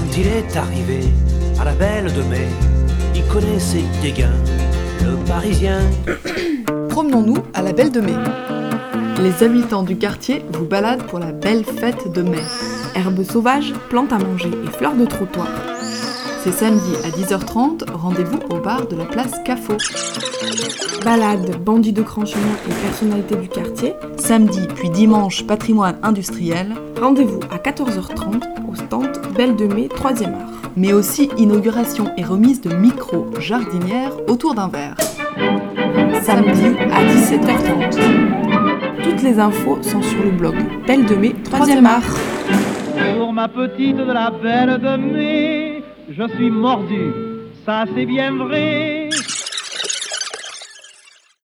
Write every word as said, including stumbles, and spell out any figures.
il est arrivé à la Belle de Mai, il connaissait dégain, le Parisien. Promenons-nous à la Belle de Mai. Les habitants du quartier vous baladent pour la belle fête de mai. Herbes sauvages, plantes à manger et fleurs de trottoir. C'est samedi à dix heures trente, rendez-vous au bar de la place Cafo. Balade, bandits de grand chemin et personnalités du quartier. Samedi puis dimanche, patrimoine industriel. Rendez-vous à quatorze heures trente au stand Belle de Mai, troisième art. Mais aussi inauguration et remise de micro-jardinières autour d'un verre. Samedi à dix-sept heures trente. Toutes les infos sont sur le blog Belle de Mai, troisième art. Pour ma petite de la Belle de Mai, je suis mordu, ça c'est bien vrai.